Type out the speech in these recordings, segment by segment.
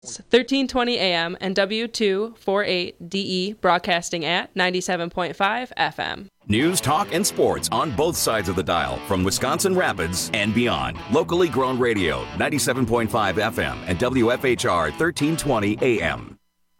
1320 AM and W248DE broadcasting at 97.5 FM. News, talk, and sports on both sides of the dial from Wisconsin Rapids and beyond. Locally grown radio, 97.5 FM and WFHR 1320 AM.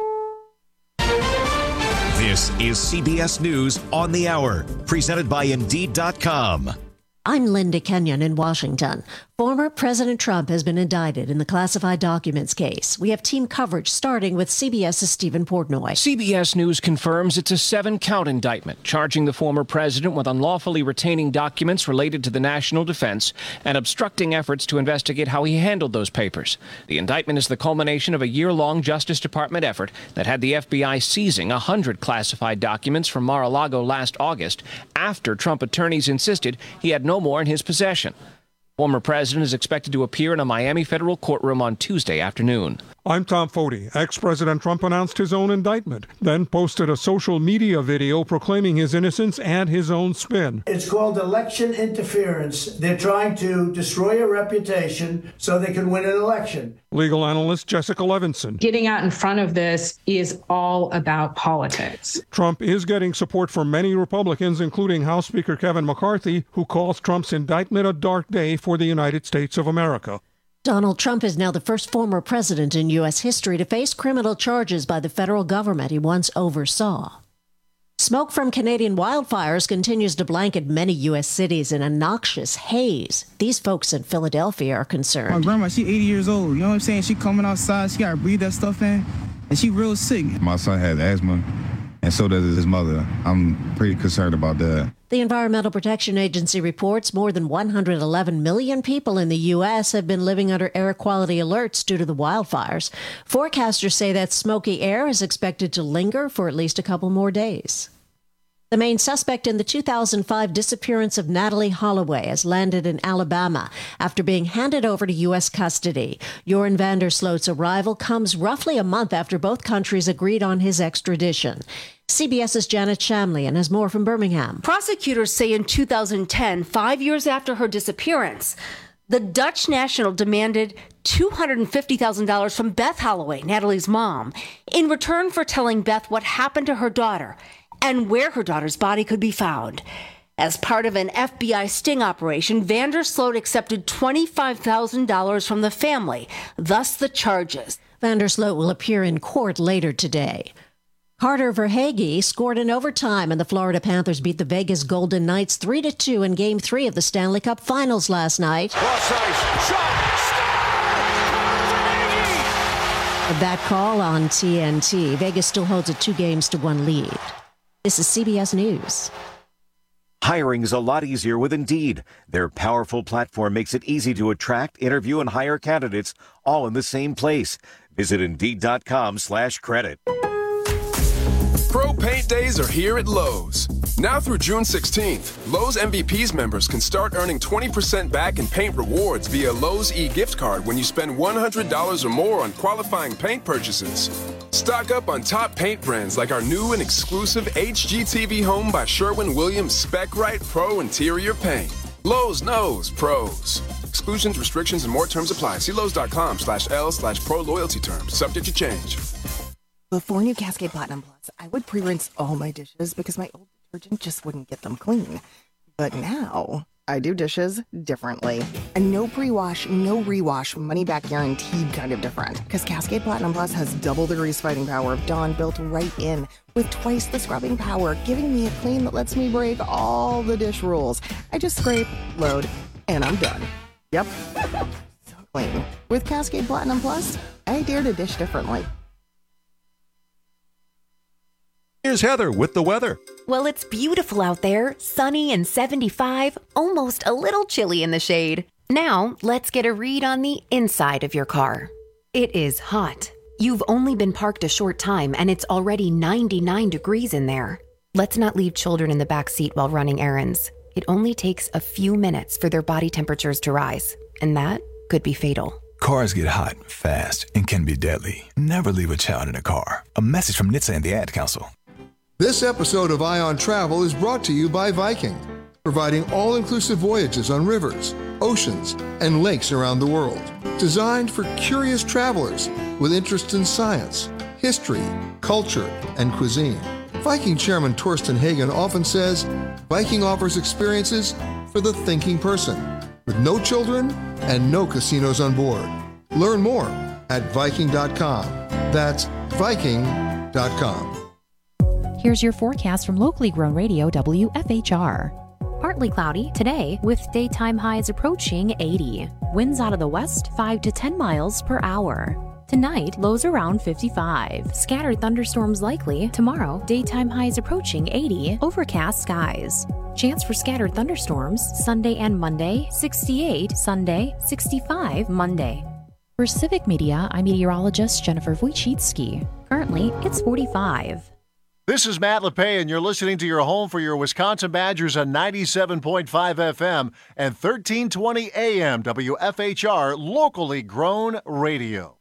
This is CBS News on the Hour, presented by Indeed.com. I'm Linda Kenyon in Washington. Former President Trump has been indicted in the classified documents case. We have team coverage starting with CBS's Stephen Portnoy. CBS News confirms it's a 7-count indictment, charging the former president with unlawfully retaining documents related to the national defense and obstructing efforts to investigate how he handled those papers. The indictment is the culmination of a year-long Justice Department effort that had the FBI seizing 100 classified documents from Mar-a-Lago last August after Trump attorneys insisted he had no more in his possession. Former president is expected to appear in a Miami federal courtroom on Tuesday afternoon. I'm Tom Foti. Ex-President Trump announced his own indictment, then posted a social media video proclaiming his innocence and his own spin. It's called election interference. They're trying to destroy your reputation so they can win an election. Legal analyst Jessica Levinson. Getting out in front of this is all about politics. Trump is getting support from many Republicans, including House Speaker Kevin McCarthy, who calls Trump's indictment a dark day for the United States of America. Donald Trump is now the first former president in U.S. history to face criminal charges by the federal government he once oversaw. Smoke from Canadian wildfires continues to blanket many U.S. cities in a noxious haze. These folks in Philadelphia are concerned. My grandma, she 80 years old. You know what I'm saying? She coming outside. She got to breathe that stuff in. And she real sick. My son has asthma, and so does his mother. I'm pretty concerned about that. The Environmental Protection Agency reports more than 111 million people in the U.S. have been living under air quality alerts due to the wildfires. Forecasters say that smoky air is expected to linger for at least a couple more days. The main suspect in the 2005 disappearance of Natalee Holloway has landed in Alabama after being handed over to U.S. custody. Joran van der Sloot's arrival comes roughly a month after both countries agreed on his extradition. CBS's Janet Shamlian has more from Birmingham. Prosecutors say in 2010, 5 years after her disappearance, the Dutch national demanded $250,000 from Beth Holloway, Natalee's mom, in return for telling Beth what happened to her daughter and where her daughter's body could be found. As part of an FBI sting operation, van der Sloot accepted $25,000 from the family, thus the charges. Van der Sloot will appear in court later today. Carter Verhaeghe scored in overtime, and the Florida Panthers beat the Vegas Golden Knights 3-2 in Game 3 of the Stanley Cup Finals last night. That call on TNT. Vegas still holds a 2-1 lead. This is CBS News. Hiring is a lot easier with Indeed. Their powerful platform makes it easy to attract, interview, and hire candidates all in the same place. Visit Indeed.com/credit. Pro Paint Days are here at Lowe's. Now through June 16th, Lowe's MVPs members can start earning 20% back in paint rewards via Lowe's e-gift card when you spend $100 or more on qualifying paint purchases. Stock up on top paint brands like our new and exclusive HGTV Home by Sherwin-Williams Spec-Rite Pro Interior Paint. Lowe's knows pros. Exclusions, restrictions, and more terms apply. See Lowe's.com/L/pro loyalty terms. Subject to change. Before new Cascade Platinum Plus, I would pre-rinse all my dishes because my old detergent just wouldn't get them clean. But now, I do dishes differently. And no pre-wash, no rewash, money-back guaranteed kind of different. Because Cascade Platinum Plus has double the grease fighting power of Dawn built right in, with twice the scrubbing power, giving me a clean that lets me break all the dish rules. I just scrape, load, and I'm done. Yep. So clean. With Cascade Platinum Plus, I dare to dish differently. Here's Heather with the weather. Well, it's beautiful out there, sunny and 75, almost a little chilly in the shade. Now, let's get a read on the inside of your car. It is hot. You've only been parked a short time and it's already 99 degrees in there. Let's not leave children in the back seat while running errands. It only takes a few minutes for their body temperatures to rise, and that could be fatal. Cars get hot, fast, and can be deadly. Never leave a child in a car. A message from NHTSA and the Ad Council. This episode of Eye on Travel is brought to you by Viking, providing all-inclusive voyages on rivers, oceans, and lakes around the world. Designed for curious travelers with interests in science, history, culture, and cuisine. Viking Chairman Torsten Hagen often says, Viking offers experiences for the thinking person, with no children and no casinos on board. Learn more at Viking.com. That's Viking.com. Here's your forecast from locally grown radio WFHR. Partly cloudy today with daytime highs approaching 80. Winds out of the west 5 to 10 miles per hour. Tonight, lows around 55. Scattered thunderstorms likely. Tomorrow, daytime highs approaching 80. Overcast skies. Chance for scattered thunderstorms Sunday and Monday, 68 Sunday, 65 Monday. For Civic Media, I'm meteorologist Jennifer Wojcicki. Currently, it's 45. This is Matt LePay, and you're listening to your home for your Wisconsin Badgers on 97.5 FM and 1320 AM WFHR, locally grown radio.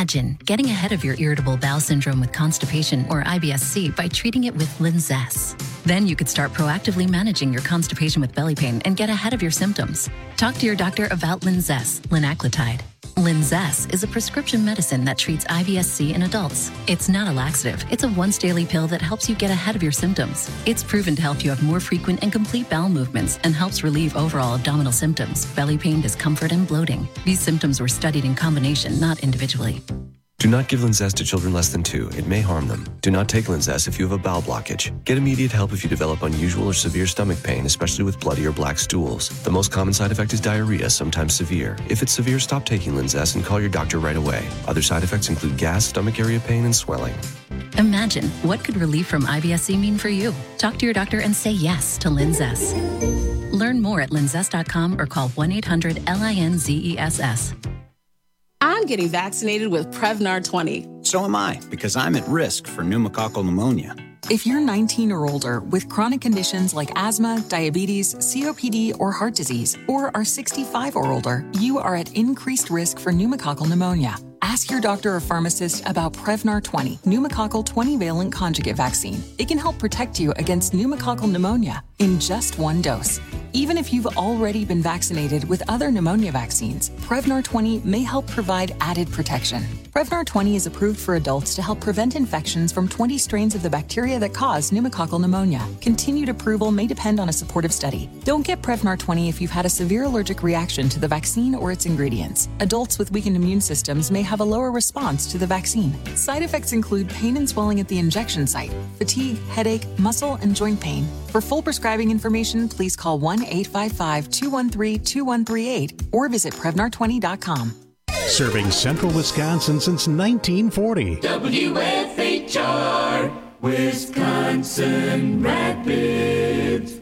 Imagine getting ahead of your irritable bowel syndrome with constipation or IBS-C by treating it with Linzess. Then you could start proactively managing your constipation with belly pain and get ahead of your symptoms. Talk to your doctor about Linzess, linaclotide. Linzess is a prescription medicine that treats IBS-C in adults. It's not a laxative. It's a once-daily pill that helps you get ahead of your symptoms. It's proven to help you have more frequent and complete bowel movements and helps relieve overall abdominal symptoms, belly pain, discomfort, and bloating. These symptoms were studied in combination, not individually. Do not give Linzess to children less than 2. It may harm them. Do not take Linzess if you have a bowel blockage. Get immediate help if you develop unusual or severe stomach pain, especially with bloody or black stools. The most common side effect is diarrhea, sometimes severe. If it's severe, stop taking Linzess and call your doctor right away. Other side effects include gas, stomach area pain, and swelling. Imagine, what could relief from IBS-C mean for you? Talk to your doctor and say yes to Linzess. Learn more at linzess.com or call 1-800-LINZESS. I'm getting vaccinated with Prevnar 20. So am I, because I'm at risk for pneumococcal pneumonia. If you're 19 or older with chronic conditions like asthma, diabetes, COPD, or heart disease, or are 65 or older, you are at increased risk for pneumococcal pneumonia. Ask your doctor or pharmacist about Prevnar 20, pneumococcal 20-valent conjugate vaccine. It can help protect you against pneumococcal pneumonia in just one dose. Even if you've already been vaccinated with other pneumonia vaccines, Prevnar 20 may help provide added protection. Prevnar 20 is approved for adults to help prevent infections from 20 strains of the bacteria that cause pneumococcal pneumonia. Continued approval may depend on a supportive study. Don't get Prevnar 20 if you've had a severe allergic reaction to the vaccine or its ingredients. Adults with weakened immune systems may have a lower response to the vaccine. Side effects include pain and swelling at the injection site, fatigue, headache, muscle, and joint pain. For full prescribing information, please call 1-855-213-2138 or visit Prevnar20.com. Serving Central Wisconsin since 1940. WFHR, Wisconsin Rapids.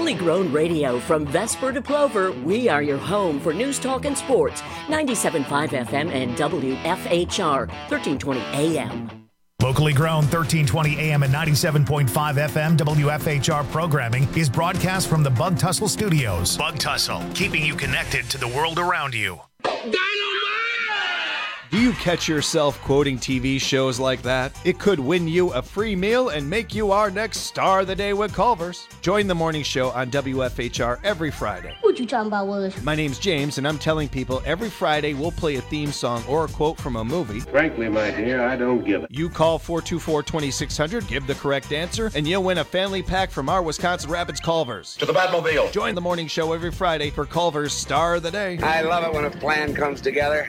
Locally grown radio from Vesper to Plover, we are your home for news, talk, and sports. 97.5 FM and WFHR, 1320 AM. Locally grown 1320 AM and 97.5 FM WFHR programming is broadcast from the Bug Tussle Studios. Bug Tussle, keeping you connected to the world around you. Do you catch yourself quoting TV shows like that? It could win you a free meal and make you our next Star of the Day with Culver's. Join the morning show on WFHR every Friday. What you talking about, Willis? My name's James, and I'm telling people every Friday we'll play a theme song or a quote from a movie. Frankly, my dear, I don't give it. You call 424-2600, give the correct answer, and you'll win a family pack from our Wisconsin Rapids Culver's. To the Batmobile. Join the morning show every Friday for Culver's Star of the Day. I love it when a plan comes together.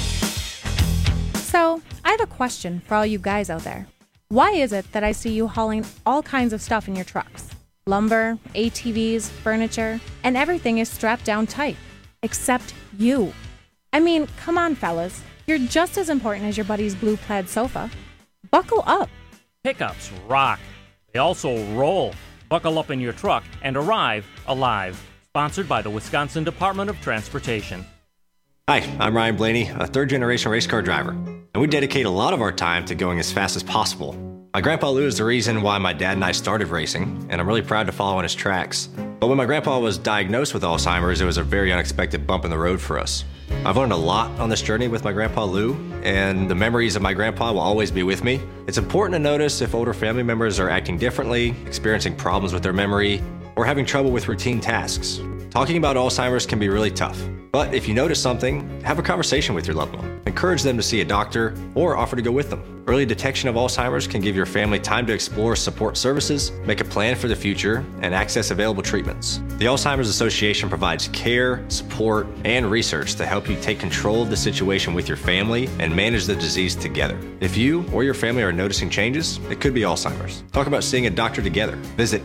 So, I have a question for all you guys out there. Why is it that I see you hauling all kinds of stuff in your trucks? Lumber, ATVs, furniture, and everything is strapped down tight. Except you. I mean, come on, fellas. You're just as important as your buddy's blue plaid sofa. Buckle up. Pickups rock. They also roll. Buckle up in your truck and arrive alive. Sponsored by the Wisconsin Department of Transportation. Hi, I'm Ryan Blaney, a third-generation race car driver, and we dedicate a lot of our time to going as fast as possible. My grandpa Lou is the reason why my dad and I started racing, and I'm really proud to follow in his tracks. But when my grandpa was diagnosed with Alzheimer's, it was a very unexpected bump in the road for us. I've learned a lot on this journey with my grandpa Lou, and the memories of my grandpa will always be with me. It's important to notice if older family members are acting differently, experiencing problems with their memory, or having trouble with routine tasks. Talking about Alzheimer's can be really tough, but if you notice something, have a conversation with your loved one. Encourage them to see a doctor or offer to go with them. Early detection of Alzheimer's can give your family time to explore support services, make a plan for the future, and access available treatments. The Alzheimer's Association provides care, support, and research to help you take control of the situation with your family and manage the disease together. If you or your family are noticing changes, it could be Alzheimer's. Talk about seeing a doctor together. Visit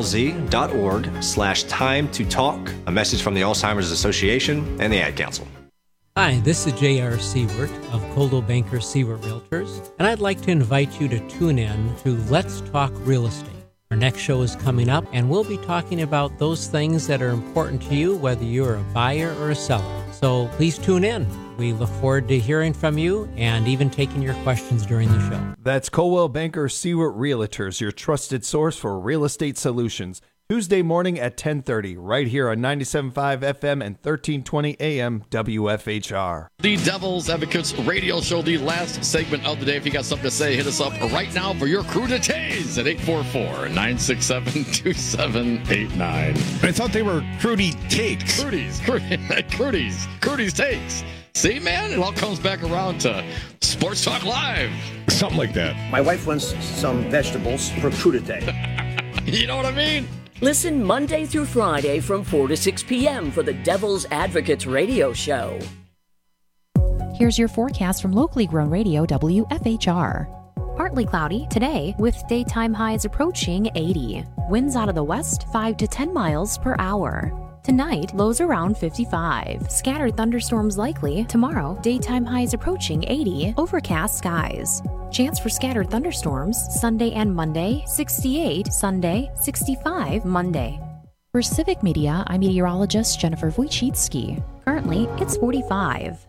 alz.org/time to talk. A message from the Alzheimer's Association and the Ad Council. Hi, this is J.R. Seward of Coldwell Banker Seward Realtors, and I'd like to invite you to tune in to Let's Talk Real Estate. Our next show is coming up, and we'll be talking about those things that are important to you, whether you're a buyer or a seller. So please tune in. We look forward to hearing from you and even taking your questions during the show. That's Coldwell Banker Seward Realtors, your trusted source for real estate solutions. Tuesday morning at 10:30, right here on 97.5 FM and 1320 AM WFHR. The Devil's Advocates radio show, the last segment of the day. If you got something to say, hit us up right now for your cruditays at 844-967-2789. I thought they were Crudy Takes. Crudy's Takes. See, man, it all comes back around to Sports Talk Live. Something like that. My wife wants some vegetables for crudité. You know what I mean? Listen Monday through Friday from 4 to 6 p.m. for the Devil's Advocates radio show. Here's your forecast from locally grown radio WFHR. Partly cloudy today with daytime highs approaching 80. Winds out of the west 5 to 10 miles per hour. Tonight, lows around 55. Scattered thunderstorms likely. Tomorrow, daytime highs approaching 80. Overcast skies. Chance for scattered thunderstorms Sunday and Monday, 68 Sunday, 65 Monday. For Civic Media, I'm meteorologist Jennifer Wojcicki. Currently, it's 45.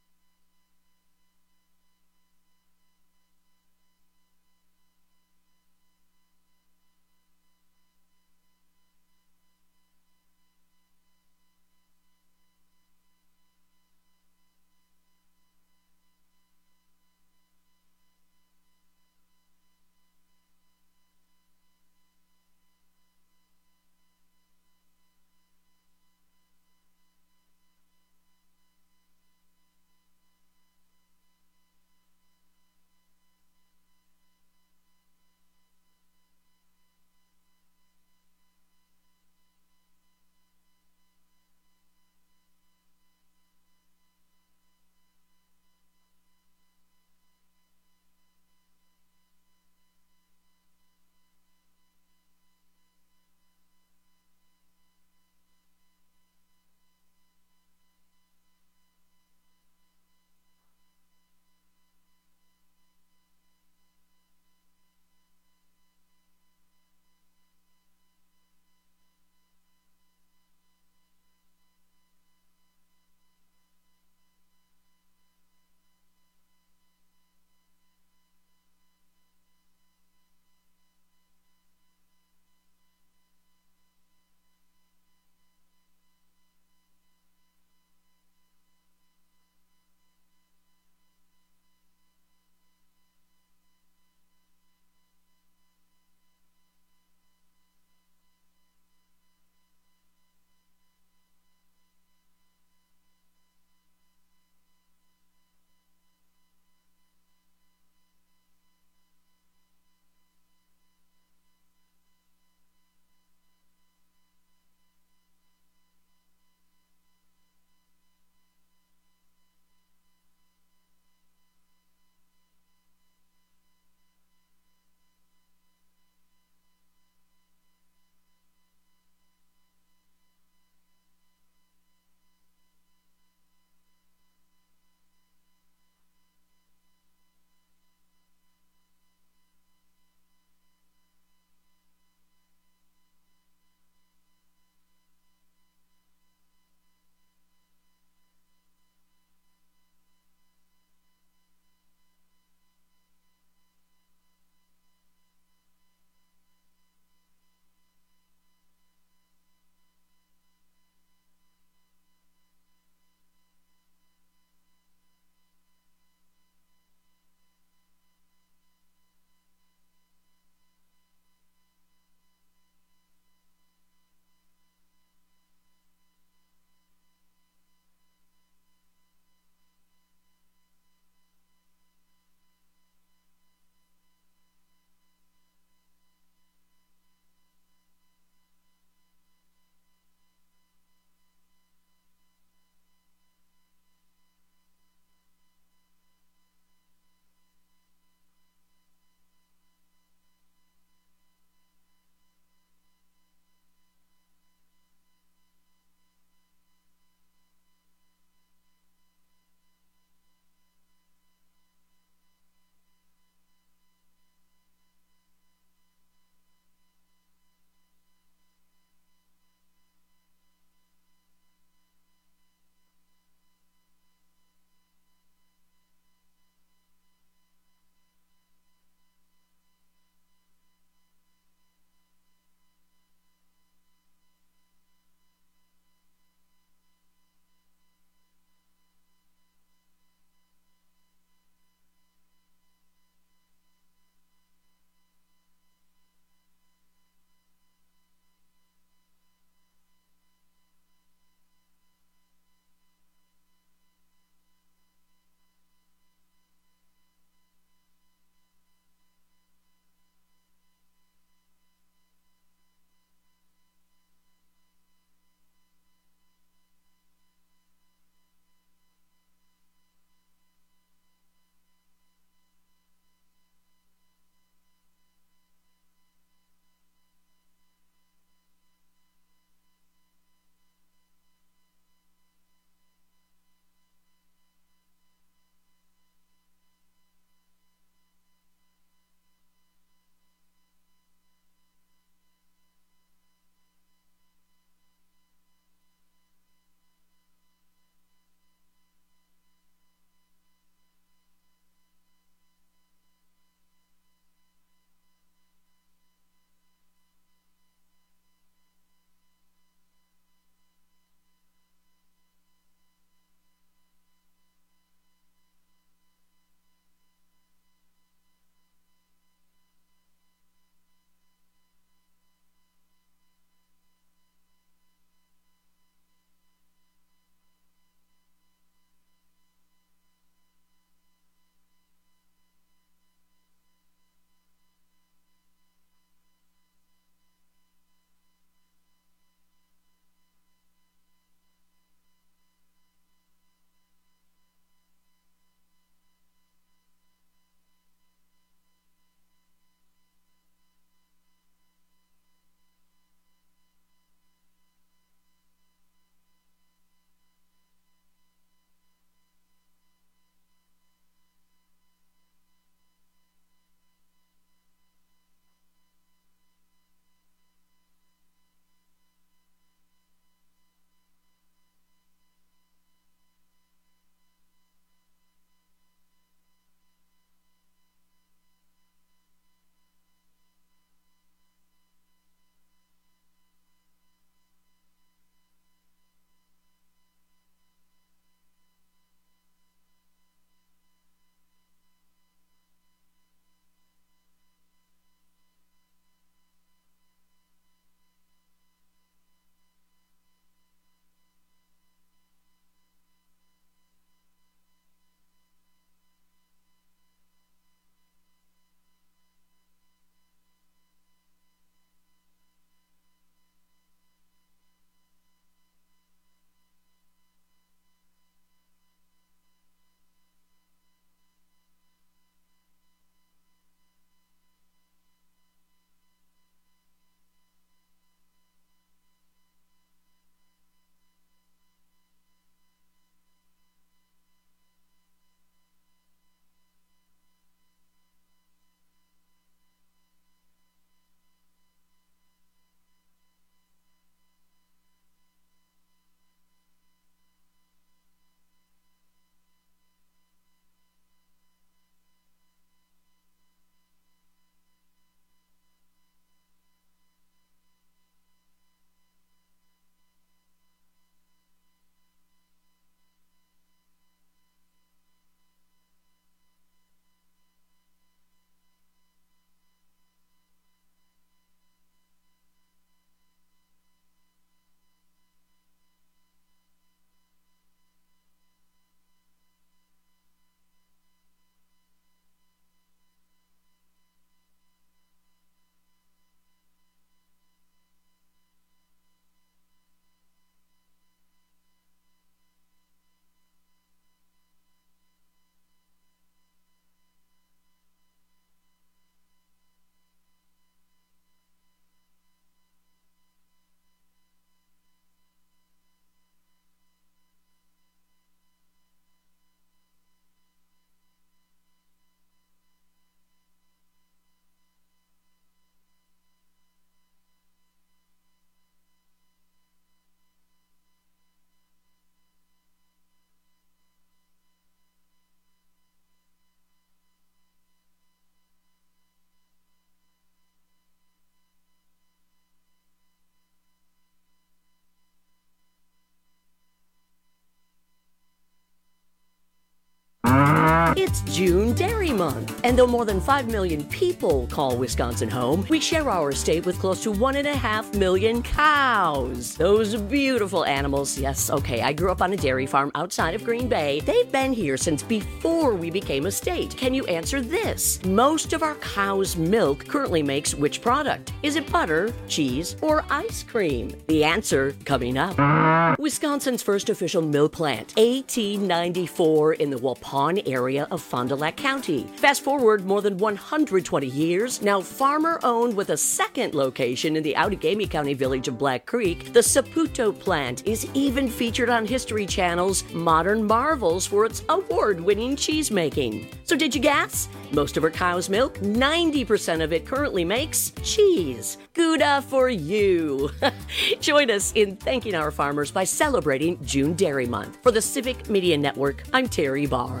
It's June Dairy Month, and though more than 5 million people call Wisconsin home, we share our state with close to 1.5 million cows. Those beautiful animals. Yes, okay, I grew up on a dairy farm outside of Green Bay. They've been here since before we became a state. Can you answer this? Most of our cow's milk currently makes which product? Is it butter, cheese, or ice cream? The answer coming up. Wisconsin's first official milk plant, 1894, in the Waupun area of Fond du Lac County. Fast forward more than 120 years, now farmer-owned with a second location in the Outagamie County village of Black Creek, the Saputo plant is even featured on History Channel's Modern Marvels for its award-winning cheese making. So did you guess? Most of our cow's milk, 90% of it currently makes cheese. Gouda for you. Join us in thanking our farmers by celebrating June Dairy Month. For the Civic Media Network, I'm Terry Barr.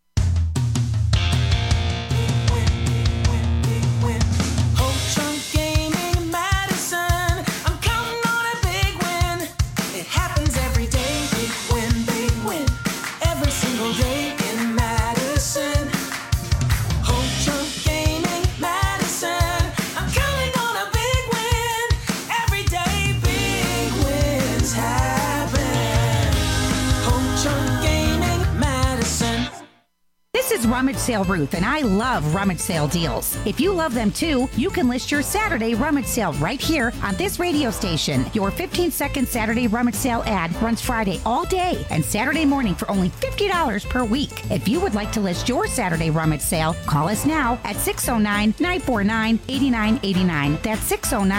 This is Rummage Sale Ruth, and I love rummage sale deals. If you love them too, you can list your Saturday rummage sale right here on this radio station. Your 15-second Saturday rummage sale ad runs Friday all day and Saturday morning for only $50 per week. If you would like to list your Saturday rummage sale, call us now at 609-949-8989. That's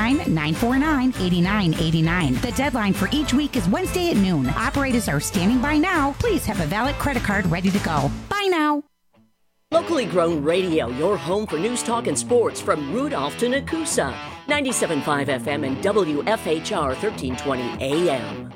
609-949-8989. The deadline for each week is Wednesday at noon. Operators are standing by now. Please have a valid credit card ready to go. Bye now. Locally grown radio, your home for news, talk, and sports from Rudolph to Nakusa. 97.5 FM and WFHR 1320 AM.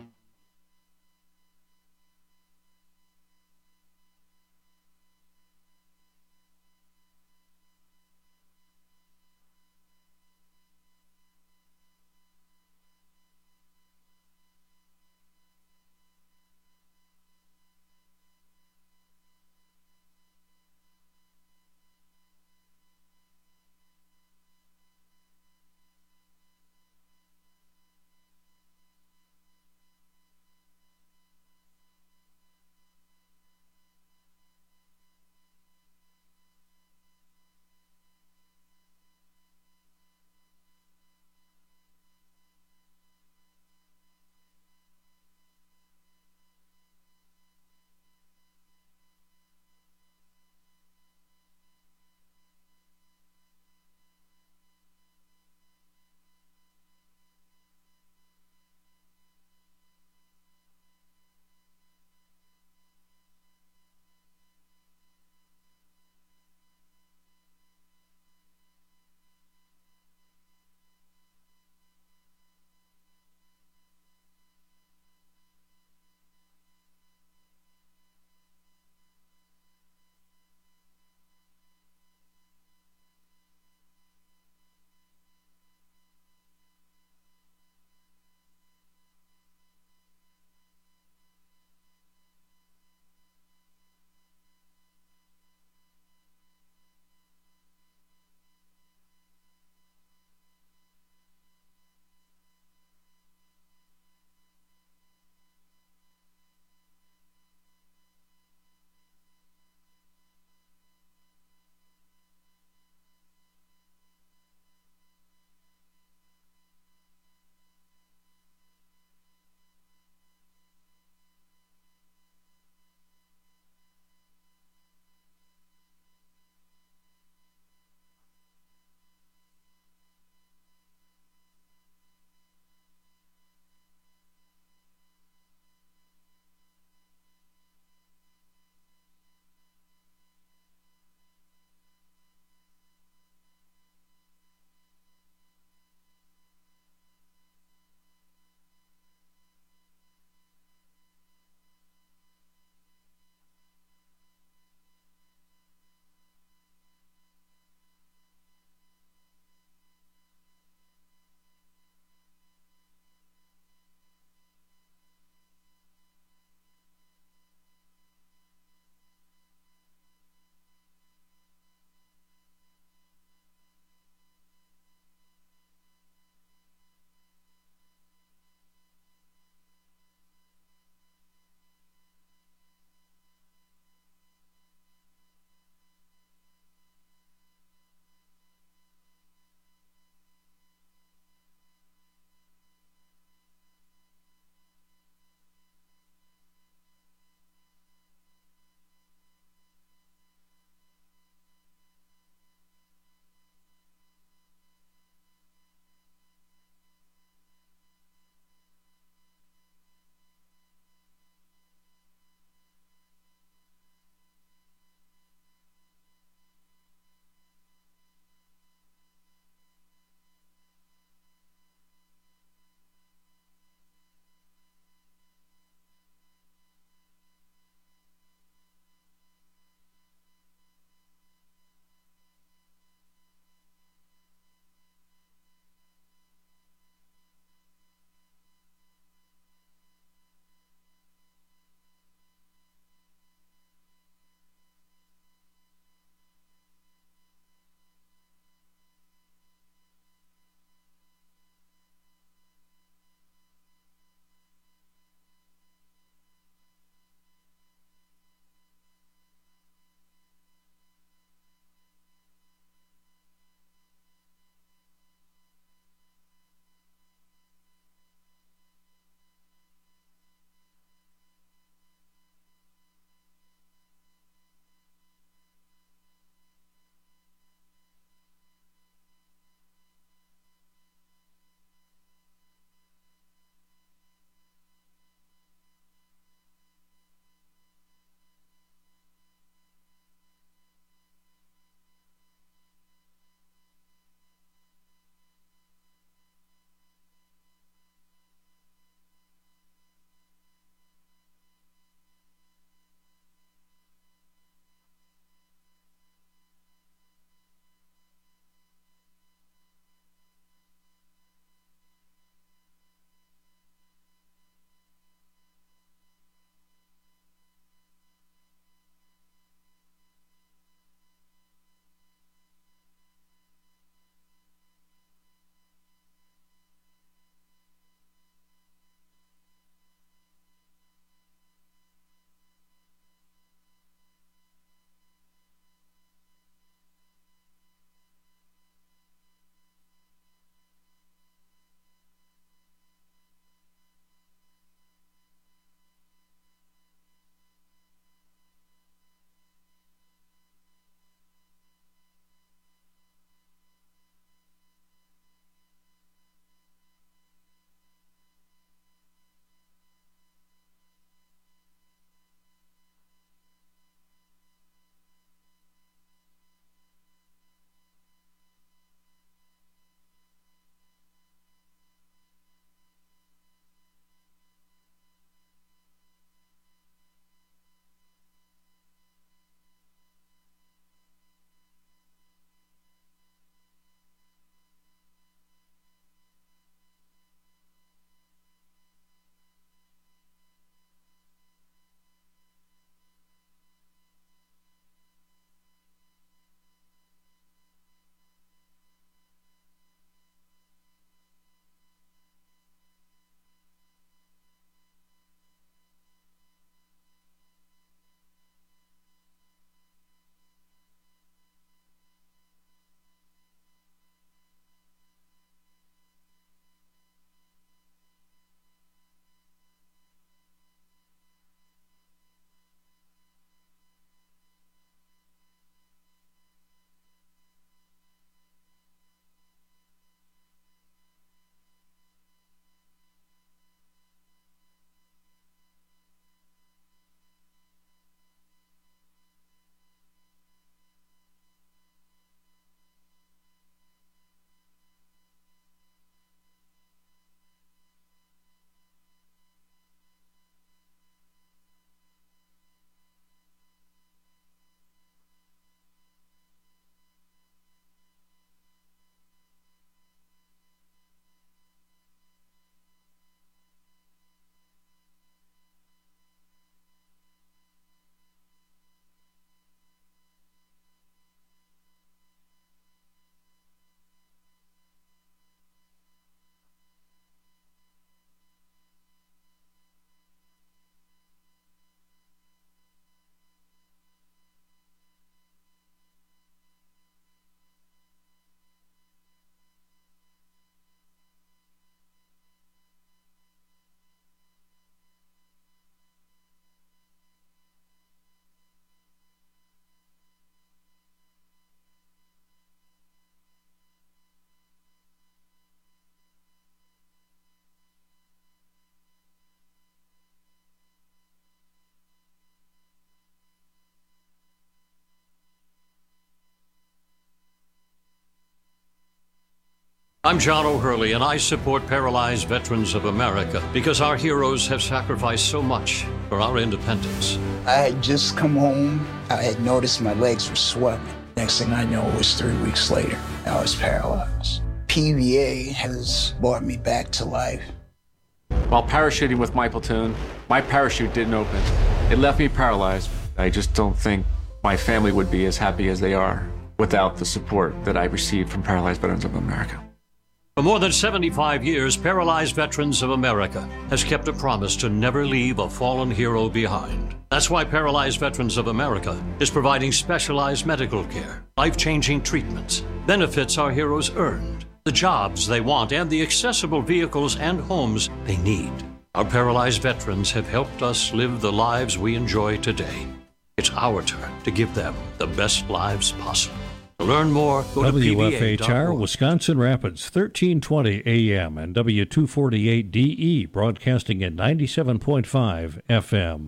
I'm John O'Hurley, and I support Paralyzed Veterans of America because our heroes have sacrificed so much for our independence. I had just come home. I had noticed my legs were swelling. Next thing I know, it was 3 weeks later. I was paralyzed. PVA has brought me back to life. While parachuting with my platoon, my parachute didn't open. It left me paralyzed. I just don't think my family would be as happy as they are without the support that I received from Paralyzed Veterans of America. For more than 75 years, Paralyzed Veterans of America has kept a promise to never leave a fallen hero behind. That's why Paralyzed Veterans of America is providing specialized medical care, life-changing treatments, benefits our heroes earned, the jobs they want, and the accessible vehicles and homes they need. Our paralyzed veterans have helped us live the lives we enjoy today. It's our turn to give them the best lives possible. To learn more, go to WFHR, PVA.org. Wisconsin Rapids, 1320 AM and W248DE, broadcasting at 97.5 FM.